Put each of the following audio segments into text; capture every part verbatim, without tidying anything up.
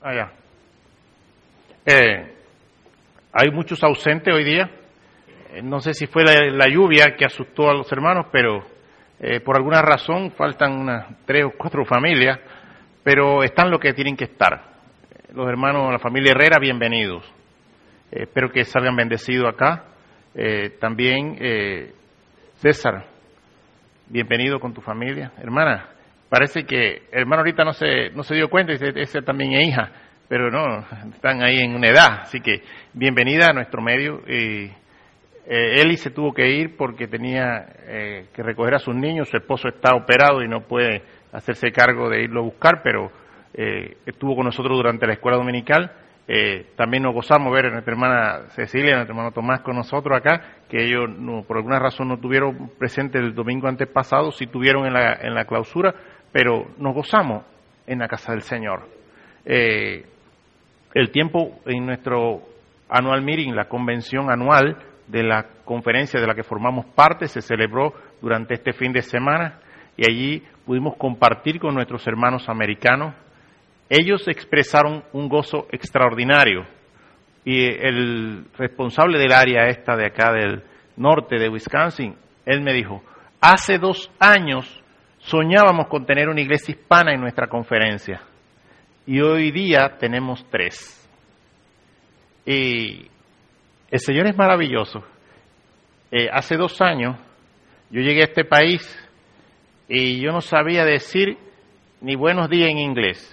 allá. Eh, hay muchos ausentes hoy día. Eh, no sé si fue la, la lluvia que asustó a los hermanos, pero eh, por alguna razón faltan unas tres o cuatro familias, pero están lo que tienen que estar. Los hermanos, la familia Herrera, bienvenidos. Eh, espero que salgan bendecidos acá. Eh, también eh, César, bienvenido con tu familia. Hermana, parece que el hermano ahorita no se, no se dio cuenta, dice, esa también es hija, pero no, están ahí en una edad, así que bienvenida a nuestro medio. Y, eh, Eli se tuvo que ir porque tenía eh, que recoger a sus niños, su esposo está operado y no puede hacerse cargo de irlo a buscar, pero eh, estuvo con nosotros durante la escuela dominical. Eh, también nos gozamos ver a nuestra hermana Cecilia, a nuestro hermano Tomás con nosotros acá, que ellos no, por alguna razón no tuvieron presente el domingo antes pasado, sí tuvieron en la, en la clausura, pero nos gozamos en la casa del Señor. Eh, el tiempo en nuestro annual meeting, la convención anual de la conferencia de la que formamos parte, se celebró durante este fin de semana y allí pudimos compartir con nuestros hermanos americanos. Ellos expresaron un gozo extraordinario y el responsable del área esta de acá del norte de Wisconsin, él me dijo, hace dos años soñábamos con tener una iglesia hispana en nuestra conferencia y hoy día tenemos tres. Y el Señor es maravilloso. Eh, hace dos años yo llegué a este país y yo no sabía decir ni buenos días en inglés.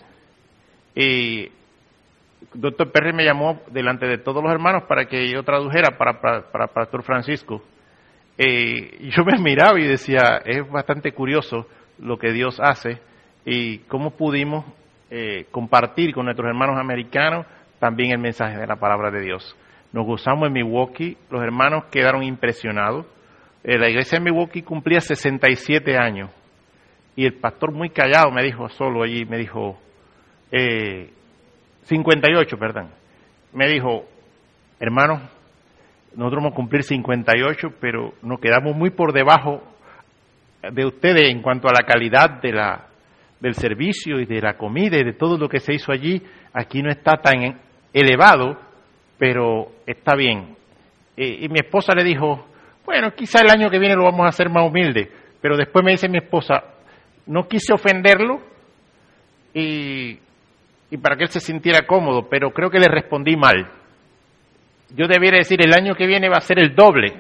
Y doctor Perry me llamó delante de todos los hermanos para que yo tradujera para, para, para Pastor Francisco. Eh, yo me miraba y decía, es bastante curioso lo que Dios hace y cómo pudimos eh, compartir con nuestros hermanos americanos también el mensaje de la palabra de Dios. Nos gozamos en Milwaukee, los hermanos quedaron impresionados. Eh, la iglesia de Milwaukee cumplía sesenta y siete años y el pastor muy callado me dijo solo allí, me dijo, Eh, cincuenta y ocho, perdón. Me dijo, hermano, nosotros vamos a cumplir cincuenta y ocho, pero nos quedamos muy por debajo de ustedes en cuanto a la calidad de la, del servicio y de la comida y de todo lo que se hizo allí. Aquí no está tan elevado, pero está bien. Eh, y mi esposa le dijo, bueno, quizá el año que viene lo vamos a hacer más humilde, pero después me dice mi esposa, no quise ofenderlo y... y para que él se sintiera cómodo, pero creo que le respondí mal. Yo debiera decir, el año que viene va a ser el doble,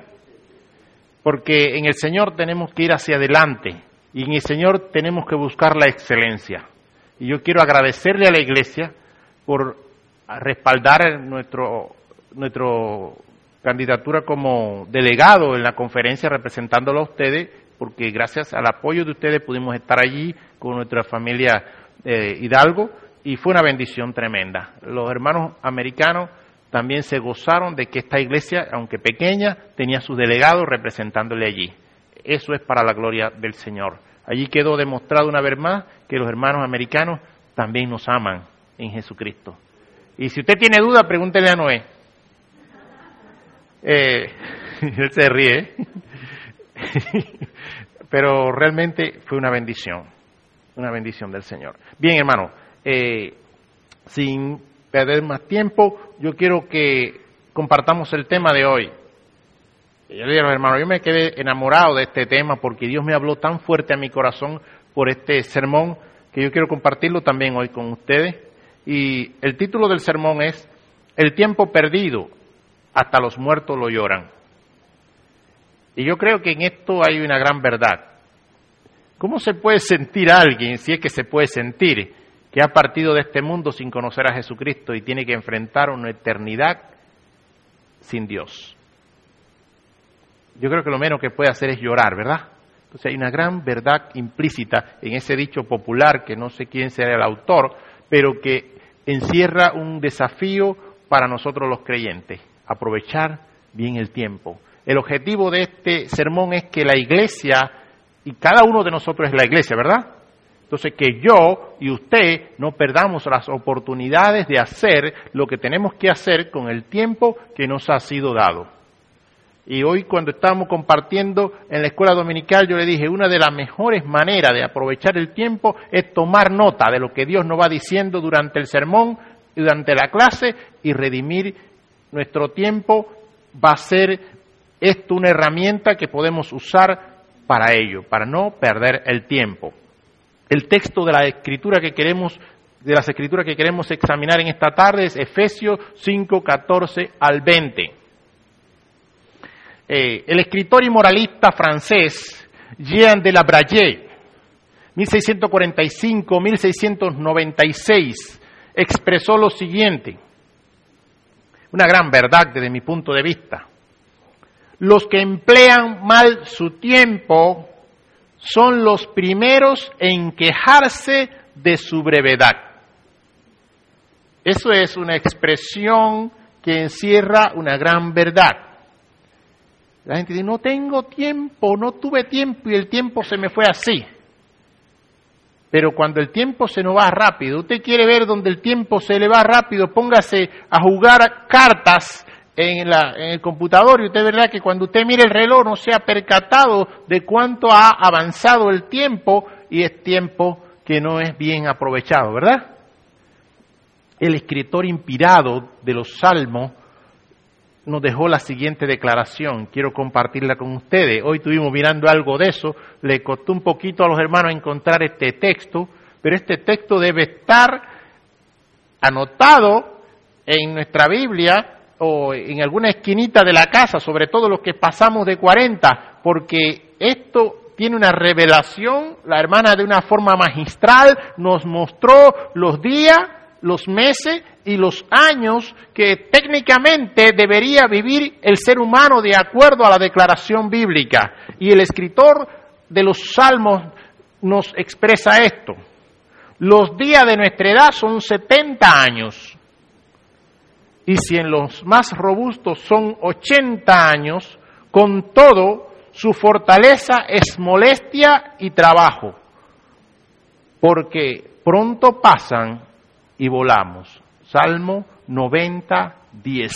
porque en el Señor tenemos que ir hacia adelante, y en el Señor tenemos que buscar la excelencia. Y yo quiero agradecerle a la iglesia por respaldar nuestro, nuestro candidatura como delegado en la conferencia representándolo a ustedes, porque gracias al apoyo de ustedes pudimos estar allí con nuestra familia eh, Hidalgo, y fue una bendición tremenda. Los hermanos americanos también se gozaron de que esta iglesia, aunque pequeña, tenía sus delegados representándole allí. Eso es para la gloria del Señor. Allí quedó demostrado una vez más que los hermanos americanos también nos aman en Jesucristo. Y si usted tiene duda, pregúntele a Noé. Eh, él se ríe. Pero realmente fue una bendición, una bendición del Señor. Bien, hermano. Eh, sin perder más tiempo, yo quiero que compartamos el tema de hoy. Yo le digo, hermano, yo me quedé enamorado de este tema porque Dios me habló tan fuerte a mi corazón por este sermón que yo quiero compartirlo también hoy con ustedes. Y el título del sermón es El tiempo perdido, hasta los muertos lo lloran. Y yo creo que en esto hay una gran verdad. ¿Cómo se puede sentir alguien, si es que se puede sentir, que ha partido de este mundo sin conocer a Jesucristo y tiene que enfrentar una eternidad sin Dios? Yo creo que lo menos que puede hacer es llorar, ¿verdad? Entonces hay una gran verdad implícita en ese dicho popular, que no sé quién será el autor, pero que encierra un desafío para nosotros los creyentes, aprovechar bien el tiempo. El objetivo de este sermón es que la iglesia, y cada uno de nosotros es la iglesia, ¿verdad? Entonces, que yo y usted no perdamos las oportunidades de hacer lo que tenemos que hacer con el tiempo que nos ha sido dado. Y hoy, cuando estábamos compartiendo en la escuela dominical, yo le dije, una de las mejores maneras de aprovechar el tiempo es tomar nota de lo que Dios nos va diciendo durante el sermón durante la clase y redimir nuestro tiempo va a ser esto una herramienta que podemos usar para ello, para no perder el tiempo. El texto de la escritura que queremos, de las escrituras que queremos examinar en esta tarde es Efesios cinco, catorce al veinte. Eh, el escritor y moralista francés Jean de la Braille, mil seiscientos cuarenta y cinco a mil seiscientos noventa y seis, expresó lo siguiente, una gran verdad desde mi punto de vista. Los que emplean mal su tiempo son los primeros en quejarse de su brevedad. Eso es una expresión que encierra una gran verdad. La gente dice, no tengo tiempo, no tuve tiempo y el tiempo se me fue así. Pero cuando el tiempo se nos va rápido, usted quiere ver donde el tiempo se le va rápido, póngase a jugar cartas en, la, en el computador y usted verá que cuando usted mire el reloj no se ha percatado de cuánto ha avanzado el tiempo y es tiempo que no es bien aprovechado, ¿verdad? El escritor inspirado de los Salmos nos dejó la siguiente declaración, quiero compartirla con ustedes. Hoy estuvimos mirando algo de eso, le costó un poquito a los hermanos encontrar este texto, pero este texto debe estar anotado en nuestra Biblia o en alguna esquinita de la casa, sobre todo los que pasamos de cuarenta, porque esto tiene una revelación. La hermana de una forma magistral nos mostró los días, los meses y los años que técnicamente debería vivir el ser humano de acuerdo a la declaración bíblica. Y el escritor de los Salmos nos expresa esto. Los días de nuestra edad son setenta años. Y si en los más robustos son ochenta años, con todo, su fortaleza es molestia y trabajo. Porque pronto pasan y volamos. Salmo noventa, diez.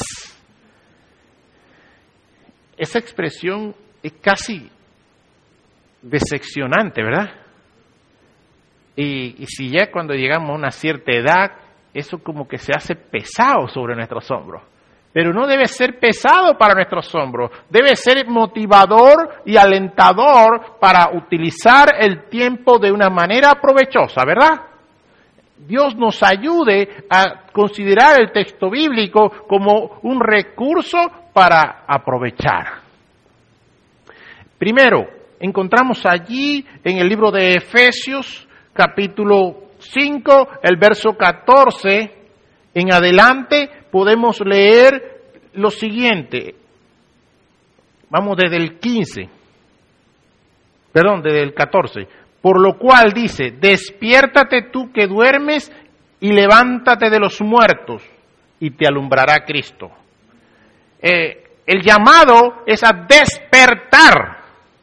Esa expresión es casi decepcionante, ¿verdad? Y, y si ya cuando llegamos a una cierta edad, eso como que se hace pesado sobre nuestros hombros. Pero no debe ser pesado para nuestros hombros, debe ser motivador y alentador para utilizar el tiempo de una manera provechosa, ¿verdad? Dios nos ayude a considerar el texto bíblico como un recurso para aprovechar. Primero, encontramos allí en el libro de Efesios, capítulo cinco, el verso catorce, en adelante podemos leer lo siguiente. Vamos desde el quince, perdón, desde el catorce. Por lo cual dice, despiértate tú que duermes y levántate de los muertos y te alumbrará Cristo. Eh, el llamado es a despertar.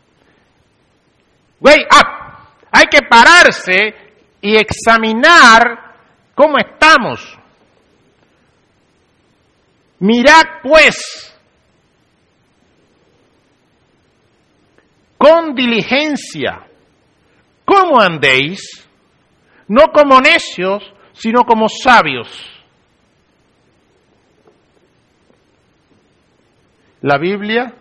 Wake up. Hay que pararse y examinar cómo estamos. Mirad pues con diligencia cómo andéis, no como necios, sino como sabios. La Biblia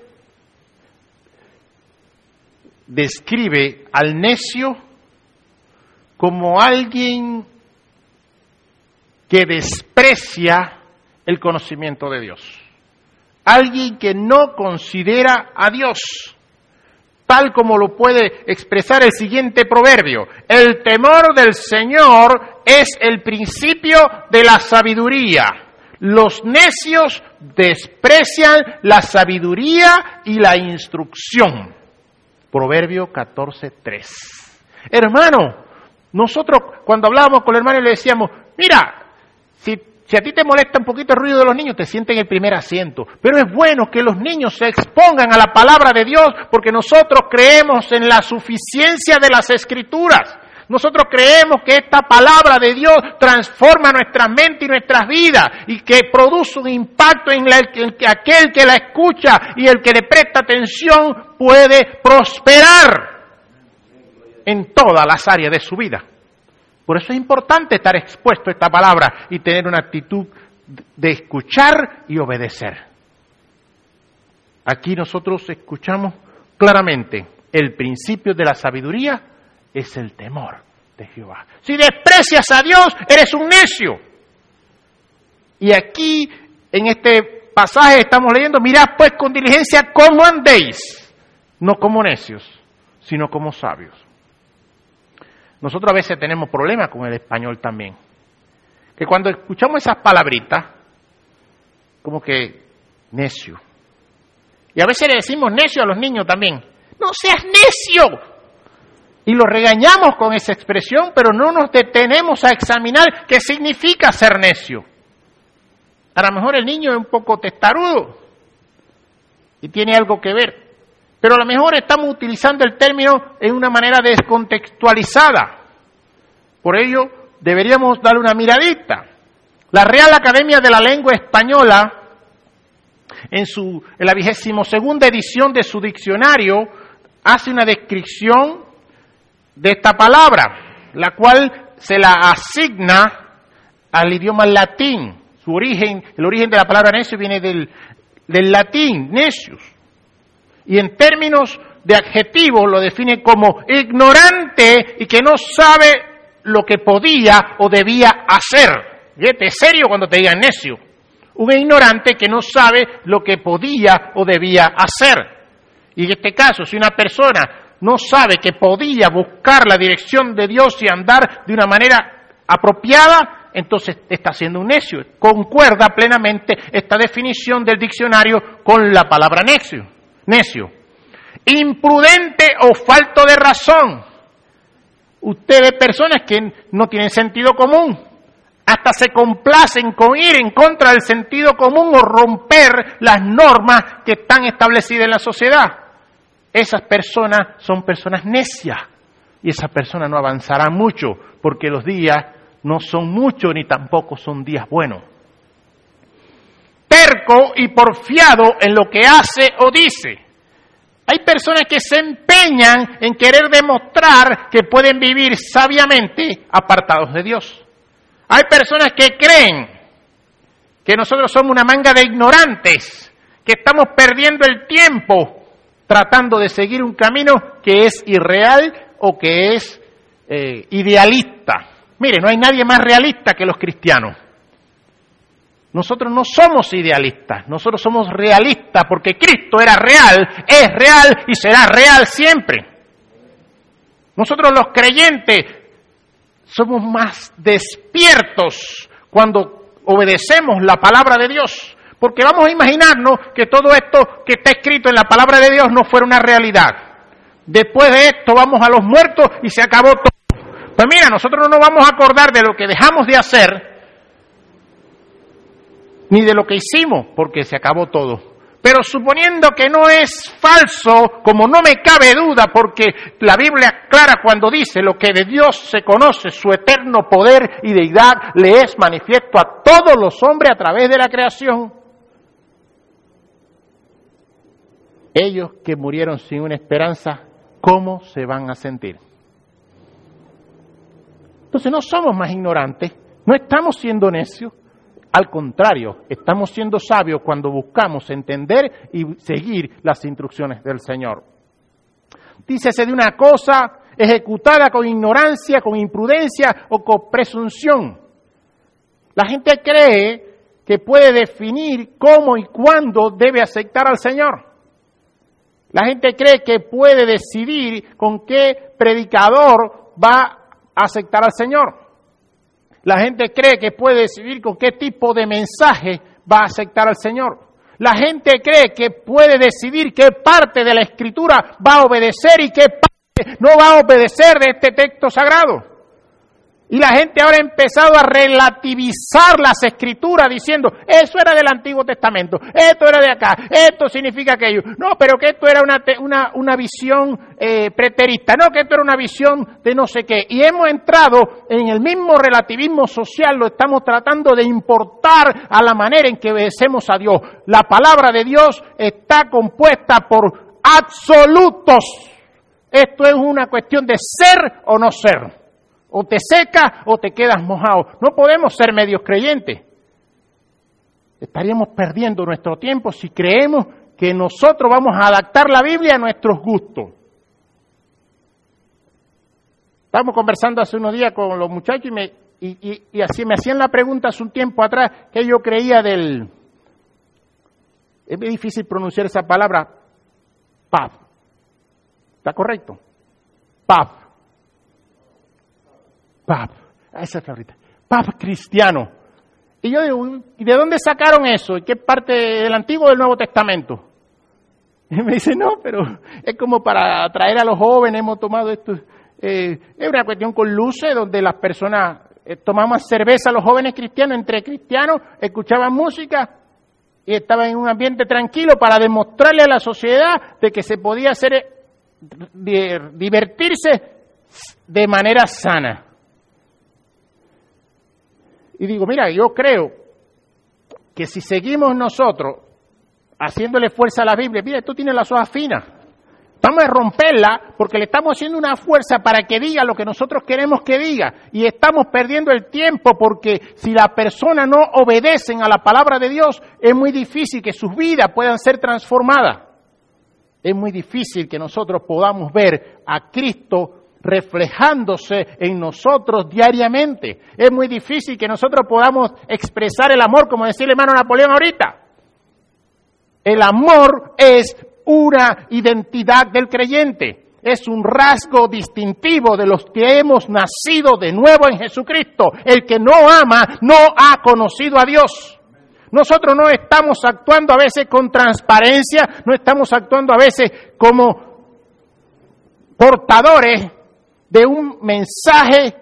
describe al necio como alguien que desprecia el conocimiento de Dios, alguien que no considera a Dios, tal como lo puede expresar el siguiente proverbio. El temor del Señor es el principio de la sabiduría. Los necios desprecian la sabiduría y la instrucción. Proverbio catorce, tres. Hermano, nosotros cuando hablábamos con el hermano le decíamos, mira, si Si a ti te molesta un poquito el ruido de los niños, te sienten en el primer asiento. Pero es bueno que los niños se expongan a la palabra de Dios porque nosotros creemos en la suficiencia de las Escrituras. Nosotros creemos que esta palabra de Dios transforma nuestra mente y nuestras vidas y que produce un impacto en, la, en que aquel que la escucha y el que le presta atención puede prosperar en todas las áreas de su vida. Por eso es importante estar expuesto a esta palabra y tener una actitud de escuchar y obedecer. Aquí nosotros escuchamos claramente el principio de la sabiduría es el temor de Jehová. Si desprecias a Dios, eres un necio. Y aquí, en este pasaje estamos leyendo, mirad pues con diligencia cómo andéis, no como necios, sino como sabios. Nosotros a veces tenemos problemas con el español también. Que cuando escuchamos esas palabritas, como que necio. Y a veces le decimos necio a los niños también. ¡No seas necio! Y lo regañamos con esa expresión, pero no nos detenemos a examinar qué significa ser necio. A lo mejor el niño es un poco testarudo y tiene algo que ver. Pero a lo mejor estamos utilizando el término en una manera descontextualizada. Por ello, deberíamos darle una miradita. La Real Academia de la Lengua Española, en, su, en la vigésimo segunda edición de su diccionario, hace una descripción de esta palabra, la cual se la asigna al idioma latín. Su origen, el origen de la palabra necio viene del, del latín, necius. Y en términos de adjetivo lo define como ignorante y que no sabe lo que podía o debía hacer. Fíjate, es serio cuando te digan necio. Un ignorante que no sabe lo que podía o debía hacer. Y en este caso, si una persona no sabe que podía buscar la dirección de Dios y andar de una manera apropiada, entonces está siendo un necio. Concuerda plenamente esta definición del diccionario con la palabra necio. Necio. Imprudente o falto de razón. Usted ve personas que no tienen sentido común. Hasta se complacen con ir en contra del sentido común o romper las normas que están establecidas en la sociedad. Esas personas son personas necias. Y esa persona no avanzará mucho porque los días no son muchos ni tampoco son días buenos. Terco y porfiado en lo que hace o dice. Hay personas que se empeñan en querer demostrar que pueden vivir sabiamente apartados de Dios. Hay personas que creen que nosotros somos una manga de ignorantes, que estamos perdiendo el tiempo tratando de seguir un camino que es irreal o que es eh, idealista. Mire, no hay nadie más realista que los cristianos. Nosotros no somos idealistas, nosotros somos realistas porque Cristo era real, es real y será real siempre. Nosotros los creyentes somos más despiertos cuando obedecemos la palabra de Dios, porque vamos a imaginarnos que todo esto que está escrito en la palabra de Dios no fuera una realidad. Después de esto vamos a los muertos y se acabó todo. Pues mira, nosotros no nos vamos a acordar de lo que dejamos de hacer, ni de lo que hicimos, porque se acabó todo. Pero suponiendo que no es falso, como no me cabe duda, porque la Biblia es clara cuando dice lo que de Dios se conoce, su eterno poder y deidad le es manifiesto a todos los hombres a través de la creación. Ellos que murieron sin una esperanza, ¿cómo se van a sentir? Entonces no somos más ignorantes, no estamos siendo necios. Al contrario, estamos siendo sabios cuando buscamos entender y seguir las instrucciones del Señor. Dícese de una cosa ejecutada con ignorancia, con imprudencia o con presunción. La gente cree que puede definir cómo y cuándo debe aceptar al Señor. La gente cree que puede decidir con qué predicador va a aceptar al Señor. La gente cree que puede decidir con qué tipo de mensaje va a aceptar al Señor. La gente cree que puede decidir qué parte de la Escritura va a obedecer y qué parte no va a obedecer de este texto sagrado. Y la gente ahora ha empezado a relativizar las Escrituras diciendo, eso era del Antiguo Testamento, esto era de acá, esto significa aquello. No, pero que esto era una, una, una visión eh, preterista, no, que esto era una visión de no sé qué. Y hemos entrado en el mismo relativismo social, lo estamos tratando de importar a la manera en que obedecemos a Dios. La palabra de Dios está compuesta por absolutos. Esto es una cuestión de ser o no ser. O te secas o te quedas mojado. No podemos ser medios creyentes. Estaríamos perdiendo nuestro tiempo si creemos que nosotros vamos a adaptar la Biblia a nuestros gustos. Estábamos conversando hace unos días con los muchachos y me, y, y, y así me hacían la pregunta hace un tiempo atrás que yo creía del... Es muy difícil pronunciar esa palabra, pub. ¿Está correcto? Pub. Pub. Esa es la ahorita. Pub cristiano. Y yo digo, ¿y de dónde sacaron eso? ¿Y qué parte del Antiguo o del Nuevo Testamento? Y me dice, no, pero es como para atraer a los jóvenes, hemos tomado esto. Eh, es una cuestión con luces donde las personas eh, tomaban cerveza, los jóvenes cristianos, entre cristianos, escuchaban música y estaban en un ambiente tranquilo para demostrarle a la sociedad de que se podía hacer, eh, de, divertirse de manera sana. Y digo, mira, yo creo que si seguimos nosotros haciéndole fuerza a la Biblia, mira, esto tiene las hojas finas. Vamos a romperla porque le estamos haciendo una fuerza para que diga lo que nosotros queremos que diga. Y estamos perdiendo el tiempo porque si las personas no obedecen a la palabra de Dios, es muy difícil que sus vidas puedan ser transformadas. Es muy difícil que nosotros podamos ver a Cristo reflejándose en nosotros diariamente. Es muy difícil que nosotros podamos expresar el amor, como decía el hermano Napoleón ahorita. El amor es una identidad del creyente, es un rasgo distintivo de los que hemos nacido de nuevo en Jesucristo. El que no ama no ha conocido a Dios. Nosotros no estamos actuando a veces con transparencia, no estamos actuando a veces como portadores de un mensaje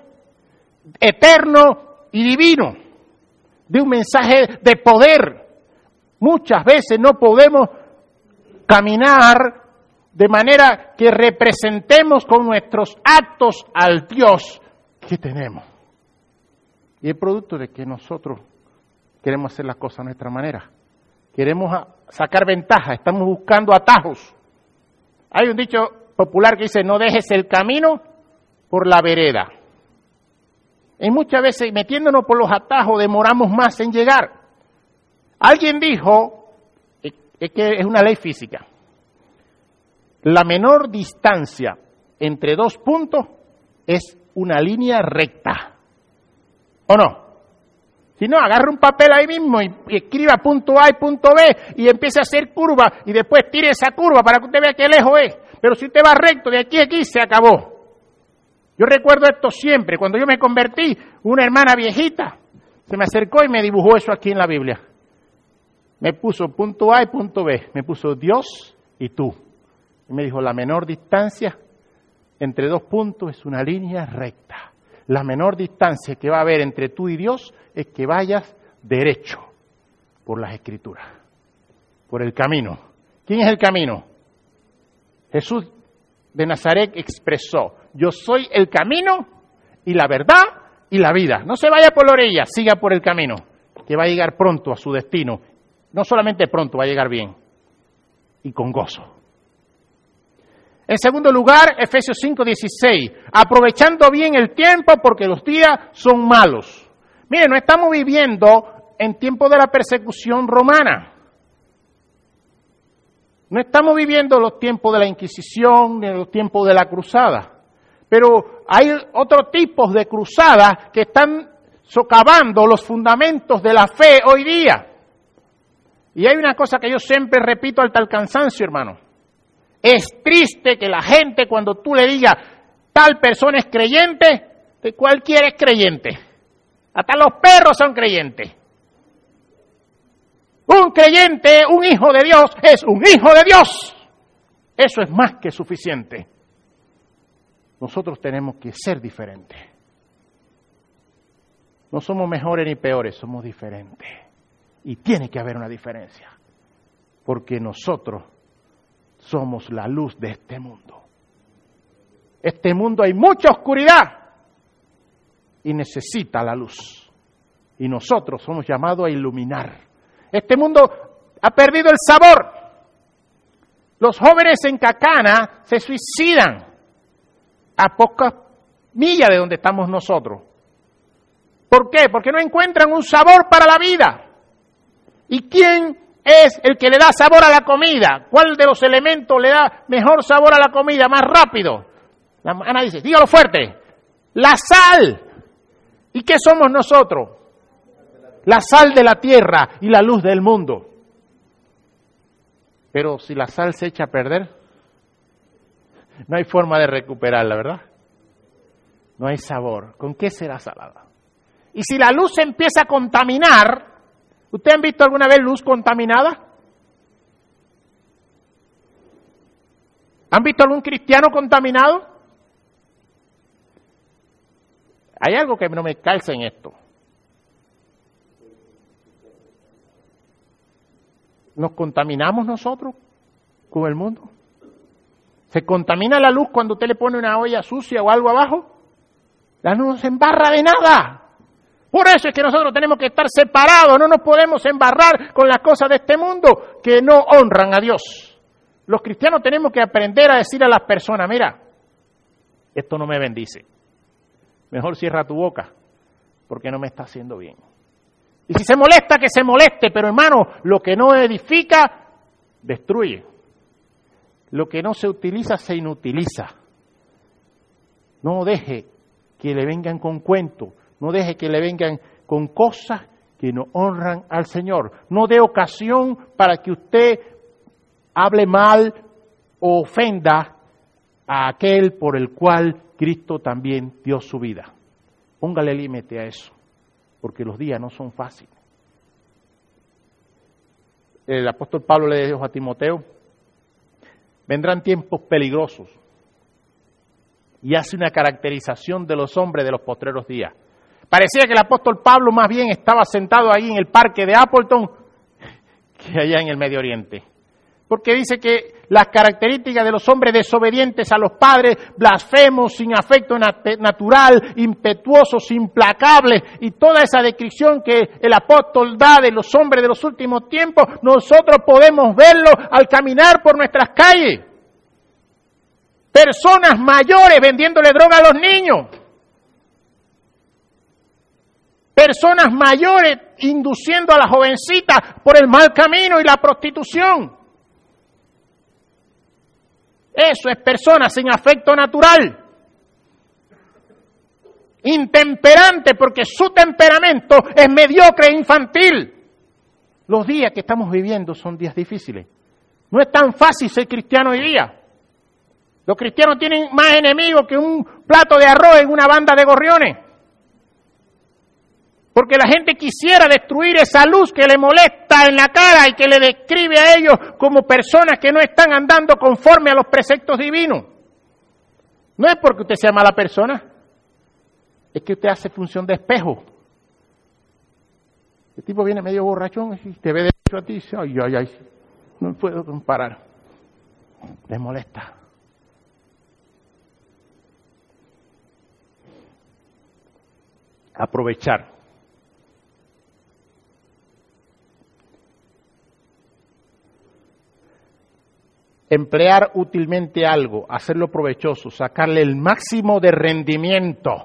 eterno y divino, de un mensaje de poder. Muchas veces no podemos caminar de manera que representemos con nuestros actos al Dios que tenemos. Y es producto de que nosotros queremos hacer las cosas a nuestra manera. Queremos sacar ventaja, estamos buscando atajos. Hay un dicho popular que dice, no dejes el camino por la vereda. Y muchas veces metiéndonos por los atajos demoramos más en llegar. Alguien dijo, es que es una ley física, la menor distancia entre dos puntos es una línea recta. ¿O no? Si no, agarra un papel ahí mismo y, y escriba punto A y punto B y empiece a hacer curva y después tire esa curva para que usted vea qué lejos es. Pero si usted va recto de aquí a aquí, se acabó. Yo recuerdo esto siempre. Cuando yo me convertí, una hermana viejita se me acercó y me dibujó eso aquí en la Biblia. Me puso punto A y punto B. Me puso Dios y tú. Y me dijo, la menor distancia entre dos puntos es una línea recta. La menor distancia que va a haber entre tú y Dios es que vayas derecho por las Escrituras, por el camino. ¿Quién es el camino? Jesús de Nazaret expresó, yo soy el camino y la verdad y la vida. No se vaya por la orilla, siga por el camino, que va a llegar pronto a su destino. No solamente pronto, va a llegar bien y con gozo. En segundo lugar, Efesios cinco dieciséis, aprovechando bien el tiempo porque los días son malos. Mire, no estamos viviendo en tiempo de la persecución romana. No estamos viviendo los tiempos de la Inquisición ni los tiempos de la cruzada. Pero hay otros tipos de cruzadas que están socavando los fundamentos de la fe hoy día. Y hay una cosa que yo siempre repito hasta el cansancio, hermano. Es triste que la gente, cuando tú le digas, tal persona es creyente, de cualquiera es creyente. Hasta los perros son creyentes. Un creyente, un hijo de Dios, es un hijo de Dios. Eso es más que suficiente. Nosotros tenemos que ser diferentes. No somos mejores ni peores, somos diferentes. Y tiene que haber una diferencia, porque nosotros somos la luz de este mundo. Este mundo hay mucha oscuridad y necesita la luz. Y nosotros somos llamados a iluminar. Este mundo ha perdido el sabor. Los jóvenes en Cacana se suicidan a pocos millas de donde estamos nosotros. ¿Por qué? Porque no encuentran un sabor para la vida. ¿Y quién es el que le da sabor a la comida? ¿Cuál de los elementos le da mejor sabor a la comida, más rápido? La Ana dice, dígalo fuerte, la sal. ¿Y qué somos nosotros? La sal de la tierra y la luz del mundo. Pero si la sal se echa a perder, no hay forma de recuperarla, ¿verdad? No hay sabor. ¿Con qué será salada? Y si la luz se empieza a contaminar, ¿ustedes han visto alguna vez luz contaminada? ¿Han visto algún cristiano contaminado? Hay algo que no me calza en esto. ¿Nos contaminamos nosotros con el mundo? ¿Se contamina la luz cuando usted le pone una olla sucia o algo abajo? La luz no se embarra de nada. Por eso es que nosotros tenemos que estar separados, no nos podemos embarrar con las cosas de este mundo que no honran a Dios. Los cristianos tenemos que aprender a decir a las personas, mira, esto no me bendice. Mejor cierra tu boca, porque no me está haciendo bien. Y si se molesta, que se moleste, pero hermano, lo que no edifica, destruye. Lo que no se utiliza, se inutiliza. No deje que le vengan con cuentos, no deje que le vengan con cosas que no honran al Señor. No dé ocasión para que usted hable mal o ofenda a aquel por el cual Cristo también dio su vida. Póngale límite a eso, porque los días no son fáciles. El apóstol Pablo le dijo a Timoteo, vendrán tiempos peligrosos, y hace una caracterización de los hombres de los postreros días. Parecía que el apóstol Pablo más bien estaba sentado ahí en el parque de Appleton que allá en el Medio Oriente. Porque dice que las características de los hombres desobedientes a los padres, blasfemos, sin afecto nat- natural, impetuosos, implacables, y toda esa descripción que el apóstol da de los hombres de los últimos tiempos, nosotros podemos verlo al caminar por nuestras calles. Personas mayores vendiéndole droga a los niños. Personas mayores induciendo a las jovencitas por el mal camino y la prostitución. Eso es personas sin afecto natural. Intemperante porque su temperamento es mediocre e infantil. Los días que estamos viviendo son días difíciles. No es tan fácil ser cristiano hoy día. Los cristianos tienen más enemigos que un plato de arroz en una banda de gorriones. Porque la gente quisiera destruir esa luz que le molesta en la cara y que le describe a ellos como personas que no están andando conforme a los preceptos divinos. No es porque usted sea mala persona, es que usted hace función de espejo. El tipo viene medio borrachón y te ve derecho a ti y dice, ay, ay, ay, no puedo comparar. Le molesta. Aprovechar. Emplear útilmente algo, hacerlo provechoso, sacarle el máximo de rendimiento,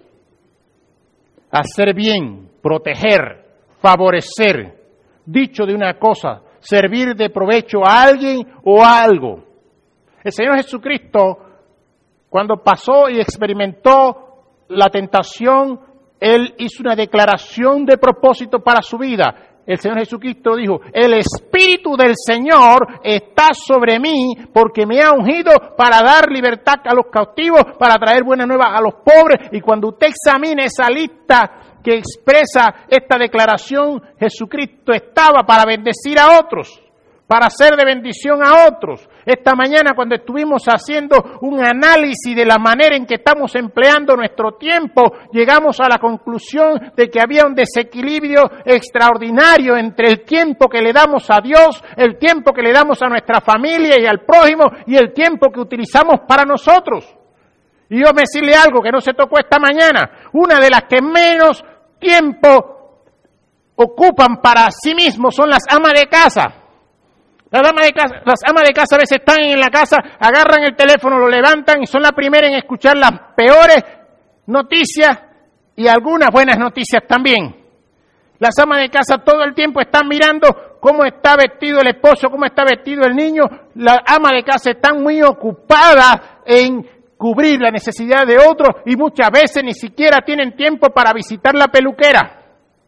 hacer bien, proteger, favorecer, dicho de una cosa, servir de provecho a alguien o a algo. El Señor Jesucristo, cuando pasó y experimentó la tentación, Él hizo una declaración de propósito para su vida. El Señor Jesucristo dijo, el Espíritu del Señor está sobre mí porque me ha ungido para dar libertad a los cautivos, para traer buena nueva a los pobres. Y cuando usted examine esa lista que expresa esta declaración, Jesucristo estaba para bendecir a otros, para ser de bendición a otros. Esta mañana cuando estuvimos haciendo un análisis de la manera en que estamos empleando nuestro tiempo, llegamos a la conclusión de que había un desequilibrio extraordinario entre el tiempo que le damos a Dios, el tiempo que le damos a nuestra familia y al prójimo y el tiempo que utilizamos para nosotros. Y yo me decirle algo que no se tocó esta mañana, una de las que menos tiempo ocupan para sí mismos son las amas de casa. Las amas de casa, las amas de casa a veces están en la casa, agarran el teléfono, lo levantan y son las primeras en escuchar las peores noticias y algunas buenas noticias también. Las amas de casa todo el tiempo están mirando cómo está vestido el esposo, cómo está vestido el niño. Las amas de casa están muy ocupadas en cubrir la necesidad de otros y muchas veces ni siquiera tienen tiempo para visitar la peluquera.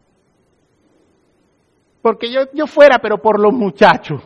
Porque yo, yo fuera, pero por los muchachos.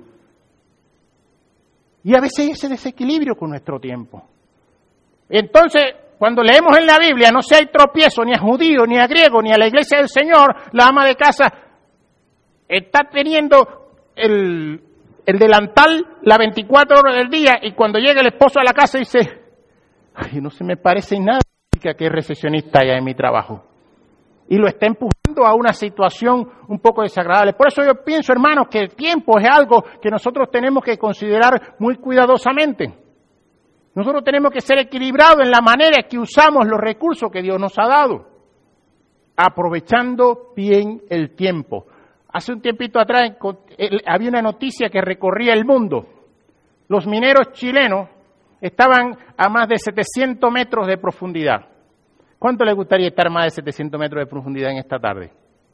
Y a veces hay ese desequilibrio con nuestro tiempo. Entonces, cuando leemos en la Biblia, no se hay tropiezo ni a judío, ni a griego, ni a la iglesia del Señor, la ama de casa está teniendo el, el delantal las veinticuatro horas del día y cuando llega el esposo a la casa dice, ay, no se me parece en nada que es recepcionista allá en mi trabajo. Y lo está empujando a una situación un poco desagradable. Por eso yo pienso, hermanos, que el tiempo es algo que nosotros tenemos que considerar muy cuidadosamente. Nosotros tenemos que ser equilibrados en la manera que usamos los recursos que Dios nos ha dado, aprovechando bien el tiempo. Hace un tiempito atrás había una noticia que recorría el mundo. Los mineros chilenos estaban a más de setecientos metros de profundidad. ¿Cuánto les gustaría estar a más de setecientos metros de profundidad en esta tarde?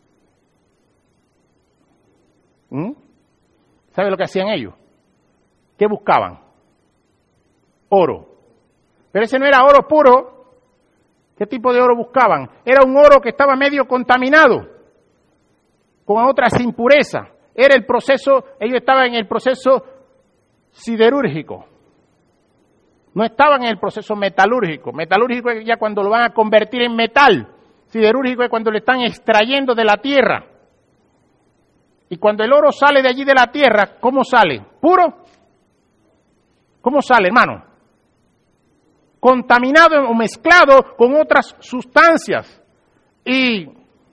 ¿Mm? ¿Sabe lo que hacían ellos? ¿Qué buscaban? Oro. Pero ese no era oro puro. ¿Qué tipo de oro buscaban? Era un oro que estaba medio contaminado, con otras impurezas. Era el proceso, ellos estaban en el proceso siderúrgico. No estaban en el proceso metalúrgico. Metalúrgico es ya cuando lo van a convertir en metal. Siderúrgico es cuando lo están extrayendo de la tierra. Y cuando el oro sale de allí de la tierra, ¿cómo sale? ¿Puro? ¿Cómo sale, hermano? Contaminado o mezclado con otras sustancias. Y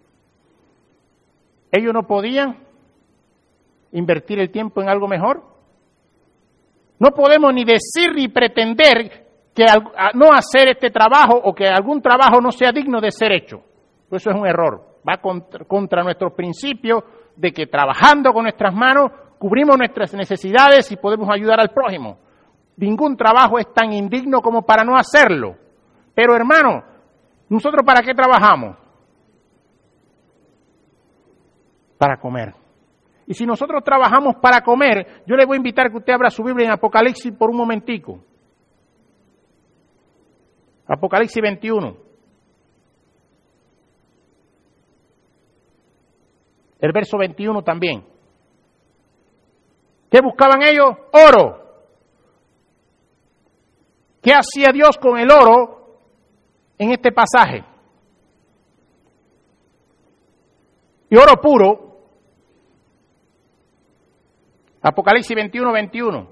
ellos no podían invertir el tiempo en algo mejor. No podemos ni decir ni pretender que al, no hacer este trabajo o que algún trabajo no sea digno de ser hecho. Eso es un error. Va contra, contra nuestros principios de que trabajando con nuestras manos cubrimos nuestras necesidades y podemos ayudar al prójimo. Ningún trabajo es tan indigno como para no hacerlo. Pero hermano, ¿nosotros para qué trabajamos? Para comer. Y si nosotros trabajamos para comer, yo le voy a invitar a que usted abra su Biblia en Apocalipsis por un momentico. Apocalipsis veintiuno. El verso veintiuno también. ¿Qué buscaban ellos? Oro. ¿Qué hacía Dios con el oro en este pasaje? Y oro puro. Apocalipsis veintiuno, veintiuno.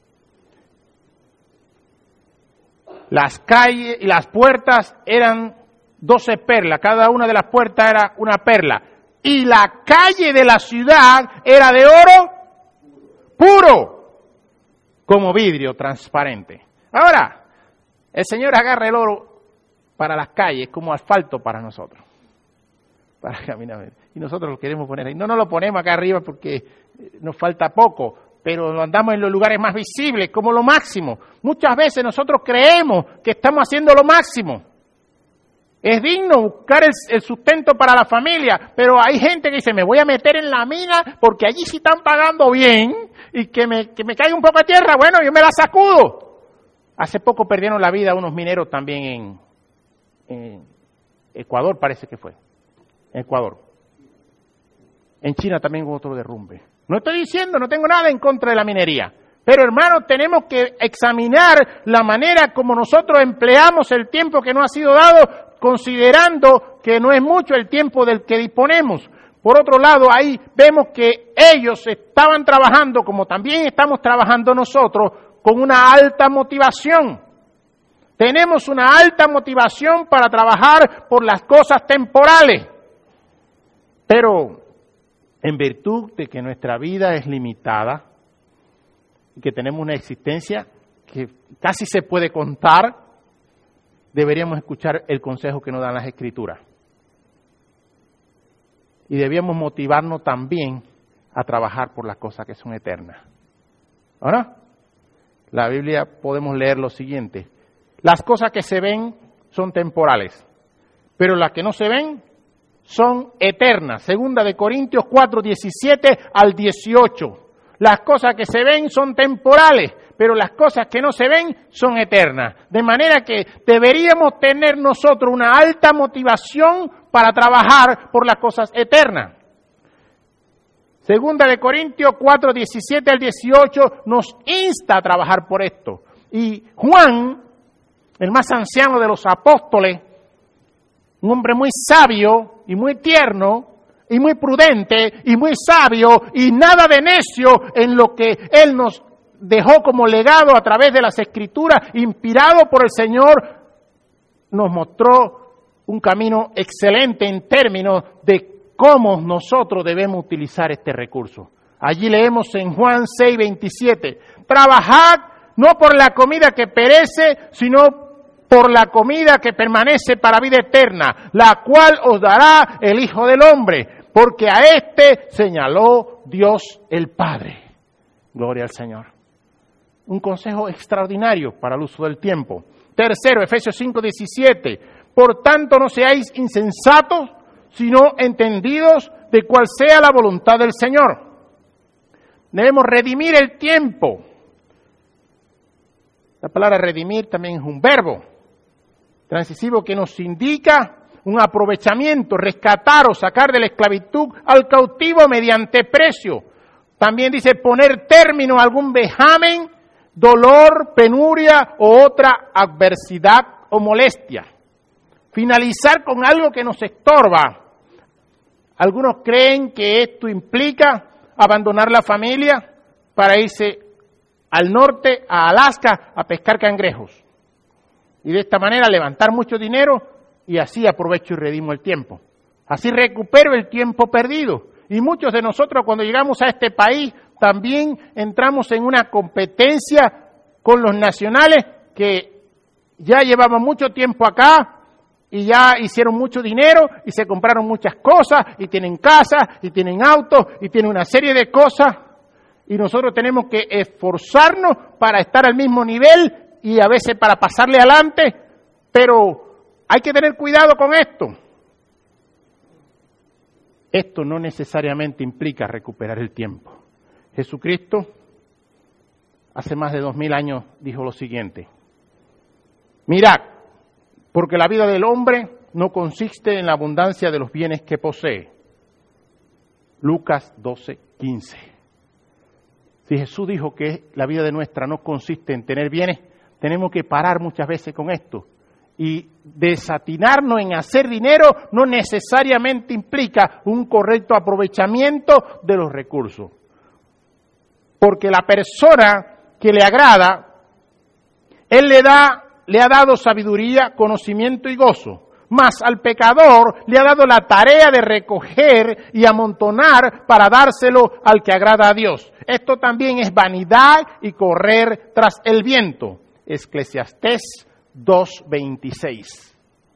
Las calles y las puertas eran doce perlas. Cada una de las puertas era una perla. Y la calle de la ciudad era de oro puro, como vidrio transparente. Ahora, el Señor agarra el oro para las calles como asfalto para nosotros, para caminar. Y nosotros lo queremos poner ahí. No nos lo ponemos acá arriba porque nos falta poco, pero lo andamos en los lugares más visibles, como lo máximo. Muchas veces nosotros creemos que estamos haciendo lo máximo. Es digno buscar el, el sustento para la familia, pero hay gente que dice, me voy a meter en la mina porque allí sí están pagando bien y que me, que me caiga un poco de tierra, bueno, yo me la sacudo. Hace poco perdieron la vida unos mineros también en, en Ecuador, parece que fue. En Ecuador. En China también hubo otro derrumbe. No estoy diciendo, no tengo nada en contra de la minería. Pero hermanos, tenemos que examinar la manera como nosotros empleamos el tiempo que nos ha sido dado, considerando que no es mucho el tiempo del que disponemos. Por otro lado, ahí vemos que ellos estaban trabajando, como también estamos trabajando nosotros, con una alta motivación. Tenemos una alta motivación para trabajar por las cosas temporales. Pero en virtud de que nuestra vida es limitada y que tenemos una existencia que casi se puede contar, deberíamos escuchar el consejo que nos dan las Escrituras. Y debíamos motivarnos también a trabajar por las cosas que son eternas. ¿Ahora? La Biblia podemos leer lo siguiente. Las cosas que se ven son temporales, pero las que no se ven son eternas. Segunda de Corintios cuatro, diecisiete al dieciocho. Las cosas que se ven son temporales, pero las cosas que no se ven son eternas. De manera que deberíamos tener nosotros una alta motivación para trabajar por las cosas eternas. Segunda de Corintios cuatro, diecisiete al dieciocho nos insta a trabajar por esto. Y Juan, el más anciano de los apóstoles, un hombre muy sabio y muy tierno y muy prudente y muy sabio y nada de necio en lo que él nos dejó como legado a través de las Escrituras, inspirado por el Señor, nos mostró un camino excelente en términos de cómo nosotros debemos utilizar este recurso. Allí leemos en Juan seis, veintisiete, trabajad no por la comida que perece, sino por la comida que permanece para vida eterna, la cual os dará el Hijo del Hombre, porque a éste señaló Dios el Padre. Gloria al Señor. Un consejo extraordinario para el uso del tiempo. Tercero, Efesios cinco, diecisiete, por tanto no seáis insensatos, sino entendidos de cuál sea la voluntad del Señor. Debemos redimir el tiempo. La palabra redimir también es un verbo transitivo que nos indica un aprovechamiento, rescatar o sacar de la esclavitud al cautivo mediante precio. También dice poner término a algún vejamen, dolor, penuria o otra adversidad o molestia. Finalizar con algo que nos estorba. Algunos creen que esto implica abandonar la familia para irse al norte, a Alaska, a pescar cangrejos. Y de esta manera levantar mucho dinero y así aprovecho y redimo el tiempo. Así recupero el tiempo perdido. Y muchos de nosotros cuando llegamos a este país también entramos en una competencia con los nacionales que ya llevaban mucho tiempo acá y ya hicieron mucho dinero y se compraron muchas cosas y tienen casas y tienen autos y tienen una serie de cosas. Y nosotros tenemos que esforzarnos para estar al mismo nivel y a veces para pasarle adelante, pero hay que tener cuidado con esto. Esto no necesariamente implica recuperar el tiempo. Jesucristo hace más de dos mil años dijo lo siguiente: mirad, porque la vida del hombre no consiste en la abundancia de los bienes que posee. Lucas doce, quince. Si Jesús dijo que la vida de nuestra no consiste en tener bienes, tenemos que parar muchas veces con esto. Y desatinarnos en hacer dinero no necesariamente implica un correcto aprovechamiento de los recursos. Porque la persona que le agrada, Él le da, le ha dado sabiduría, conocimiento y gozo. Mas al pecador le ha dado la tarea de recoger y amontonar para dárselo al que agrada a Dios. Esto también es vanidad y correr tras el viento. Eclesiastés dos, veintiséis.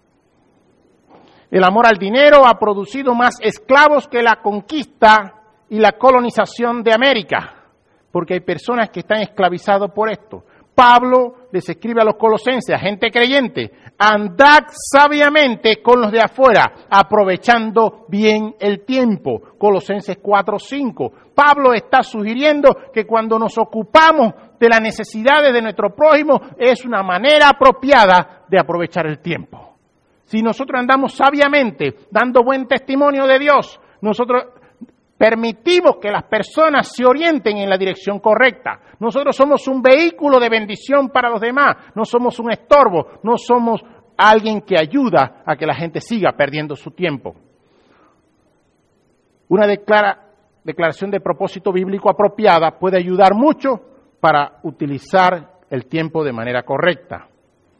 El amor al dinero ha producido más esclavos que la conquista y la colonización de América, porque hay personas que están esclavizadas por esto. Pablo les escribe a los colosenses, a gente creyente, andad sabiamente con los de afuera, aprovechando bien el tiempo. Colosenses cuatro, cinco. Pablo está sugiriendo que cuando nos ocupamos de las necesidades de nuestro prójimo es una manera apropiada de aprovechar el tiempo. Si nosotros andamos sabiamente, dando buen testimonio de Dios, nosotros permitimos que las personas se orienten en la dirección correcta. Nosotros somos un vehículo de bendición para los demás, no somos un estorbo, no somos alguien que ayuda a que la gente siga perdiendo su tiempo. Una declara, declaración de propósito bíblico apropiada puede ayudar mucho para utilizar el tiempo de manera correcta.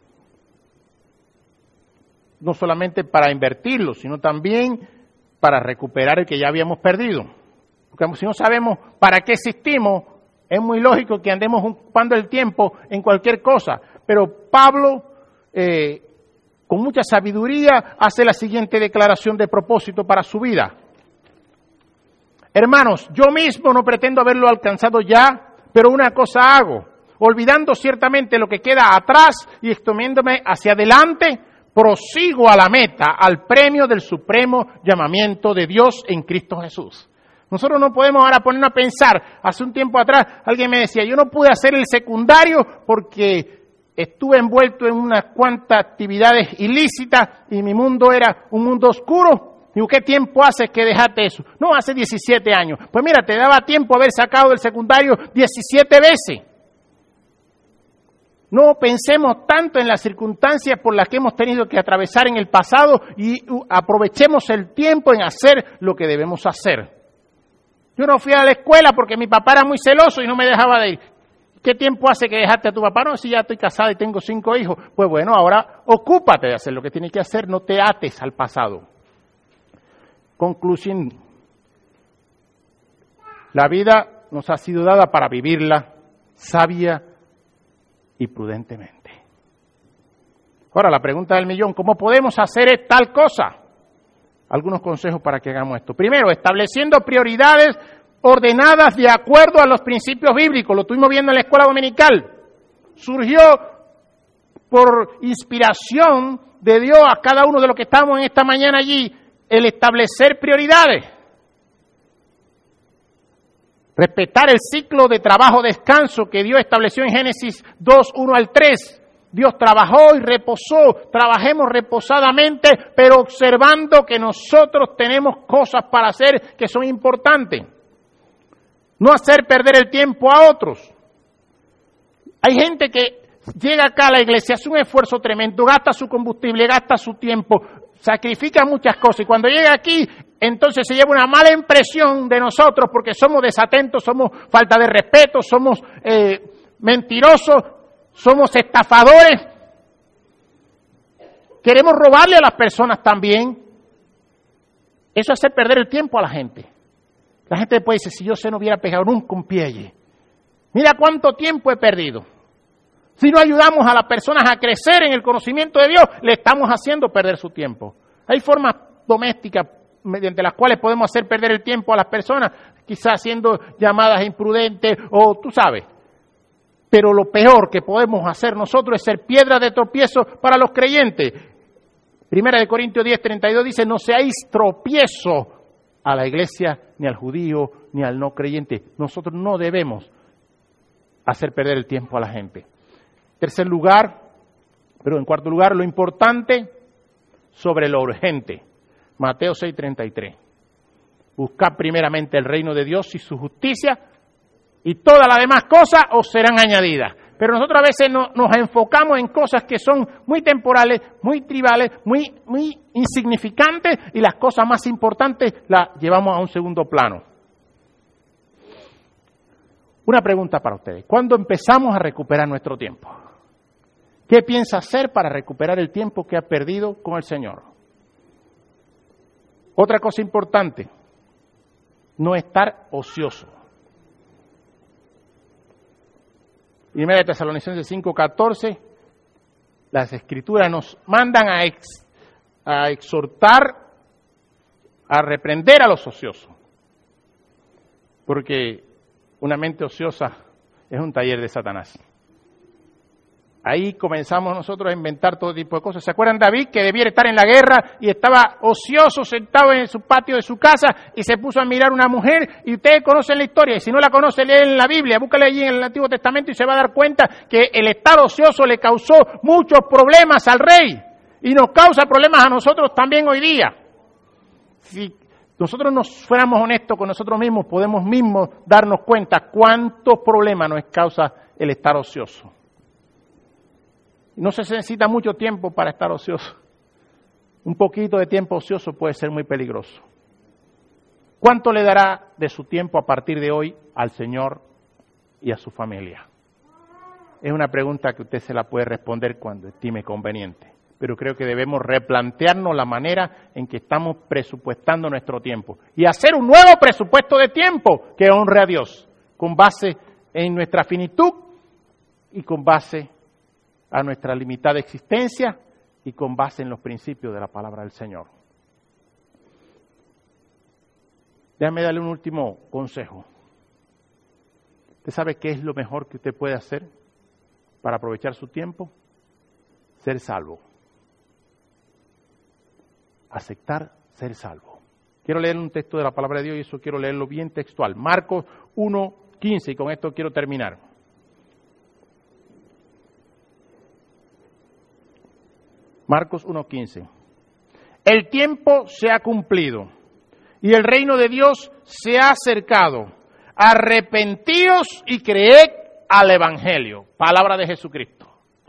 No solamente para invertirlo, sino también para recuperar el que ya habíamos perdido. Porque si no sabemos para qué existimos, es muy lógico que andemos ocupando el tiempo en cualquier cosa. Pero Pablo, eh, con mucha sabiduría, hace la siguiente declaración de propósito para su vida. Hermanos, yo mismo no pretendo haberlo alcanzado ya, pero una cosa hago, olvidando ciertamente lo que queda atrás y extendiéndome hacia adelante, prosigo a la meta, al premio del supremo llamamiento de Dios en Cristo Jesús. Nosotros no podemos ahora ponernos a pensar. Hace un tiempo atrás alguien me decía, yo no pude hacer el secundario porque estuve envuelto en unas cuantas actividades ilícitas y mi mundo era un mundo oscuro. Digo, ¿qué tiempo hace que dejaste eso? No, hace diecisiete años. Pues mira, te daba tiempo haber sacado del secundario diecisiete veces. No pensemos tanto en las circunstancias por las que hemos tenido que atravesar en el pasado y aprovechemos el tiempo en hacer lo que debemos hacer. Yo no fui a la escuela porque mi papá era muy celoso y no me dejaba de ir. ¿Qué tiempo hace que dejaste a tu papá? No, si ya estoy casada y tengo cinco hijos. Pues bueno, ahora ocúpate de hacer lo que tienes que hacer, no te ates al pasado. Conclusión. La vida nos ha sido dada para vivirla sabia y prudentemente. Ahora, la pregunta del millón, ¿cómo podemos hacer tal cosa? Algunos consejos para que hagamos esto. Primero, estableciendo prioridades ordenadas de acuerdo a los principios bíblicos. Lo estuvimos viendo en la escuela dominical. Surgió por inspiración de Dios a cada uno de los que estamos en esta mañana allí, el establecer prioridades. Respetar el ciclo de trabajo-descanso que Dios estableció en Génesis dos, uno al tres. Dios trabajó y reposó. Trabajemos reposadamente, pero observando que nosotros tenemos cosas para hacer que son importantes. No hacer perder el tiempo a otros. Hay gente que llega acá a la iglesia, hace un esfuerzo tremendo, gasta su combustible, gasta su tiempo, sacrifica muchas cosas y cuando llega aquí, entonces se lleva una mala impresión de nosotros porque somos desatentos, somos falta de respeto, somos eh, mentirosos, somos estafadores. Queremos robarle a las personas también. Eso hace perder el tiempo a la gente. La gente después dice, si yo se no hubiera pegado nunca un pie allí. Mira cuánto tiempo he perdido. Si no ayudamos a las personas a crecer en el conocimiento de Dios, le estamos haciendo perder su tiempo. Hay formas domésticas mediante las cuales podemos hacer perder el tiempo a las personas, quizás haciendo llamadas imprudentes o tú sabes. Pero lo peor que podemos hacer nosotros es ser piedra de tropiezo para los creyentes. Primera de Corintios diez, treinta y dos dice, no seáis tropiezo a la iglesia, ni al judío, ni al no creyente. Nosotros no debemos hacer perder el tiempo a la gente. Tercer lugar, pero en cuarto lugar, lo importante sobre lo urgente. Mateo seis, treinta y tres. Buscad primeramente el reino de Dios y su justicia, y todas las demás cosas os serán añadidas. Pero nosotros a veces no, nos enfocamos en cosas que son muy temporales, muy tribales, muy, muy insignificantes, y las cosas más importantes las llevamos a un segundo plano. Una pregunta para ustedes. ¿Cuándo empezamos a recuperar nuestro tiempo? ¿Qué piensa hacer para recuperar el tiempo que ha perdido con el Señor? Otra cosa importante, no estar ocioso. Primera de Tesalonicenses cinco, catorce, las Escrituras nos mandan a, ex, a exhortar, a reprender a los ociosos. Porque una mente ociosa es un taller de Satanás. Ahí comenzamos nosotros a inventar todo tipo de cosas. ¿Se acuerdan David que debía estar en la guerra y estaba ocioso sentado en su patio de su casa y se puso a mirar una mujer? Y ustedes conocen la historia, y si no la conocen, leen la Biblia, búscale allí en el Antiguo Testamento y se va a dar cuenta que el estar ocioso le causó muchos problemas al rey y nos causa problemas a nosotros también hoy día. Si nosotros nos fuéramos honestos con nosotros mismos, podemos mismos darnos cuenta cuántos problemas nos causa el estar ocioso. No se necesita mucho tiempo para estar ocioso. Un poquito de tiempo ocioso puede ser muy peligroso. ¿Cuánto le dará de su tiempo a partir de hoy al Señor y a su familia? Es una pregunta que usted se la puede responder cuando estime conveniente. Pero creo que debemos replantearnos la manera en que estamos presupuestando nuestro tiempo. Y hacer un nuevo presupuesto de tiempo que honre a Dios, con base en nuestra finitud y con base a nuestra limitada existencia y con base en los principios de la palabra del Señor. Déjame darle un último consejo. ¿Usted sabe qué es lo mejor que usted puede hacer para aprovechar su tiempo? Ser salvo. aceptar ser salvo. Quiero leer un texto de la palabra de Dios y eso quiero leerlo bien textual. Marcos uno quince, y con esto quiero terminar. Marcos uno quince. El tiempo se ha cumplido y el reino de Dios se ha acercado. Arrepentíos y creed al Evangelio. Palabra de Jesucristo.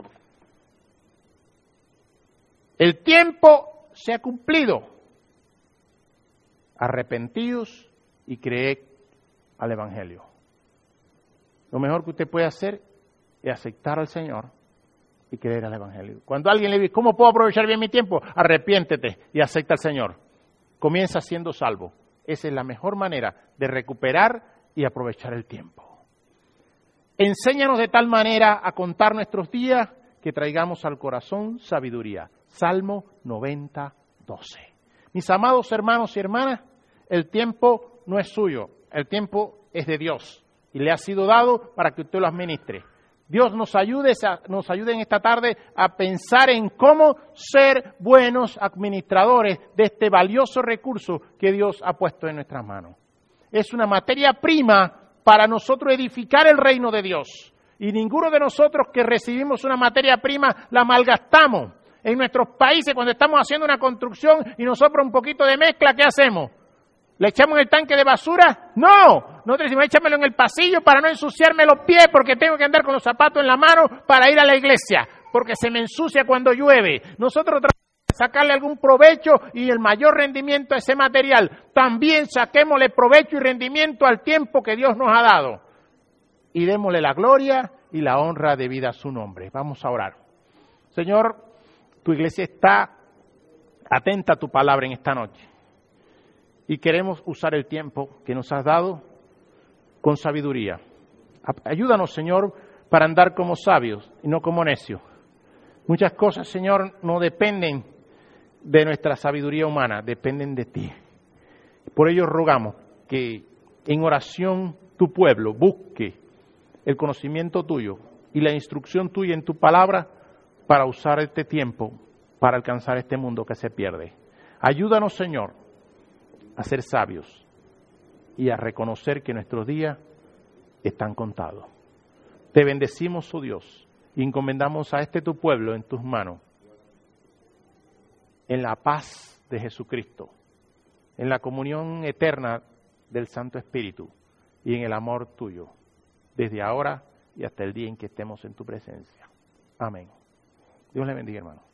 El tiempo se ha cumplido. Arrepentíos y creed al Evangelio. Lo mejor que usted puede hacer es aceptar al Señor y creer al Evangelio. Cuando alguien le dice, ¿cómo puedo aprovechar bien mi tiempo? Arrepiéntete y acepta al Señor. Comienza siendo salvo. Esa es la mejor manera de recuperar y aprovechar el tiempo. Enséñanos de tal manera a contar nuestros días que traigamos al corazón sabiduría. Salmo noventa, doce. Mis amados hermanos y hermanas, el tiempo no es suyo, el tiempo es de Dios y le ha sido dado para que usted lo administre. Dios nos ayude, nos ayude en esta tarde a pensar en cómo ser buenos administradores de este valioso recurso que Dios ha puesto en nuestras manos. Es una materia prima para nosotros edificar el reino de Dios. Y ninguno de nosotros que recibimos una materia prima la malgastamos. En nuestros países, cuando estamos haciendo una construcción y nos sopra un poquito de mezcla, ¿qué hacemos? ¿Le echamos en el tanque de basura? No, nosotros decimos, échamelo en el pasillo para no ensuciarme los pies porque tengo que andar con los zapatos en la mano para ir a la iglesia, porque se me ensucia cuando llueve. Nosotros tratamos de sacarle algún provecho y el mayor rendimiento a ese material. También saquémosle provecho y rendimiento al tiempo que Dios nos ha dado. Y démosle la gloria y la honra debida a su nombre. Vamos a orar. Señor, tu iglesia está atenta a tu palabra en esta noche. Y queremos usar el tiempo que nos has dado con sabiduría. Ayúdanos, Señor, para andar como sabios y no como necios. Muchas cosas, Señor, no dependen de nuestra sabiduría humana, dependen de ti. Por ello rogamos que en oración tu pueblo busque el conocimiento tuyo y la instrucción tuya en tu palabra para usar este tiempo para alcanzar este mundo que se pierde. Ayúdanos, Señor, a ser sabios y a reconocer que nuestros días están contados. Te bendecimos, oh Dios, y encomendamos a este tu pueblo en tus manos, en la paz de Jesucristo, en la comunión eterna del Santo Espíritu y en el amor tuyo, desde ahora y hasta el día en que estemos en tu presencia. Amén. Dios le bendiga, hermano.